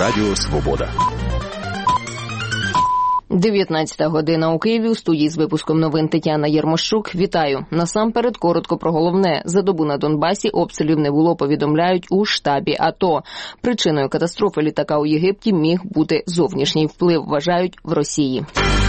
Радіо Свобода. 19 година у Києві. У студії з випуском новин Тетяна Єрмощук. Вітаю. Насамперед, коротко про головне. За добу на Донбасі обстрілів не було, повідомляють у штабі АТО. Причиною катастрофи літака у Єгипті міг бути зовнішній вплив, вважають в Росії.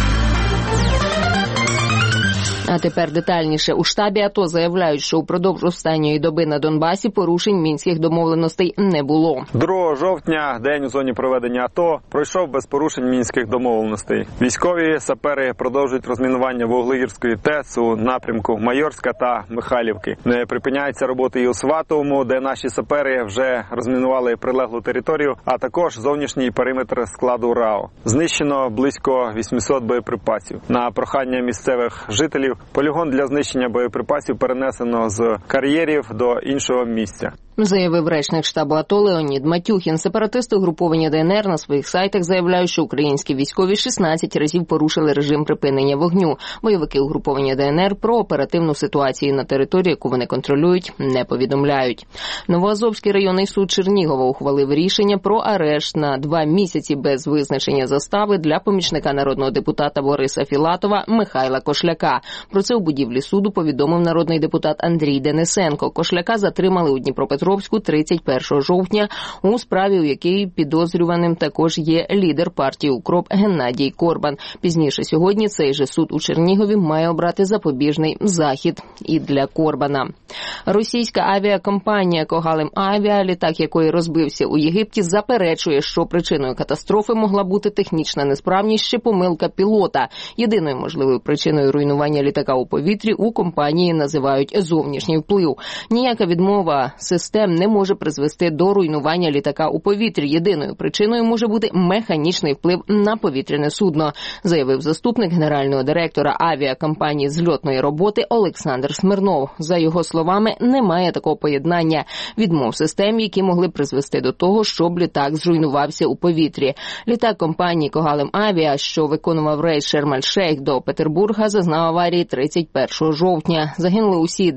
А тепер детальніше. У штабі АТО заявляють, що упродовж останньої доби на Донбасі порушень мінських домовленостей не було. 2 жовтня, день у зоні проведення АТО, пройшов без порушень мінських домовленостей. Військові сапери продовжують розмінування Вуглегірської ТЕС у напрямку Майорська та Михайлівки. Не припиняється роботи і у Сватовому, де наші сапери вже розмінували прилеглу територію, а також зовнішній периметр складу РАО. Знищено близько 800 боєприпасів. На прохання місцевих жителів полігон для знищення боєприпасів перенесено з кар'єрів до іншого місця, заявив речник штабу АТО Леонід Матюхін. Сепаратисти угруповання ДНР на своїх сайтах заявляють, що українські військові 16 разів порушили режим припинення вогню. Бойовики угруповання ДНР про оперативну ситуацію на території, яку вони контролюють, не повідомляють. Новоазовський районний суд Чернігова ухвалив рішення про арешт на 2 місяці без визначення застави для помічника народного депутата Бориса Філатова Михайла Кошляка. Про це у будівлі суду повідомив народний депутат Андрій Денисенко. Кошляка затримали у Дніпропетровську 31 жовтня у справі, у якій підозрюваним також є лідер партії «Укроп» Геннадій Корбан. Пізніше сьогодні цей же суд у Чернігові має обрати запобіжний захід і для Корбана. Російська авіакомпанія «Когалим Авіа», літак якої розбився у Єгипті, заперечує, що причиною катастрофи могла бути технічна несправність чи помилка пілота. Єдиною можливою причиною руйнування літака у повітрі у компанії називають зовнішній вплив. Ніяка відмова систем не може призвести до руйнування літака у повітрі. Єдиною причиною може бути механічний вплив на повітряне судно, заявив заступник генерального директора авіакомпанії зльотної роботи Олександр Смирнов. За його словами, немає такого поєднання відмов систем, які могли призвести до того, щоб літак зруйнувався у повітрі. Літак компанії «Когалим Авіа», що виконував рейс Шарм-ель-Шейх до Петербурга, зазнав аварії 31 жовтня. Загинули усі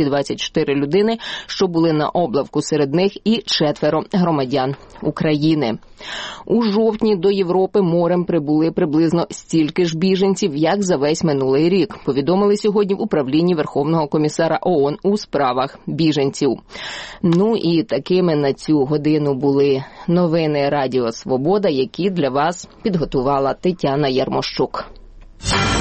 224 людини, що були на облавку, серед них і 4 громадян України. У жовтні до Європи морем прибули приблизно стільки ж біженців, як за весь минулий рік, повідомили сьогодні в управлінні Верховного комісара ООН у справах біженців. Ну і такими на цю годину були новини Радіо Свобода, які для вас підготувала Тетяна Єрмощук.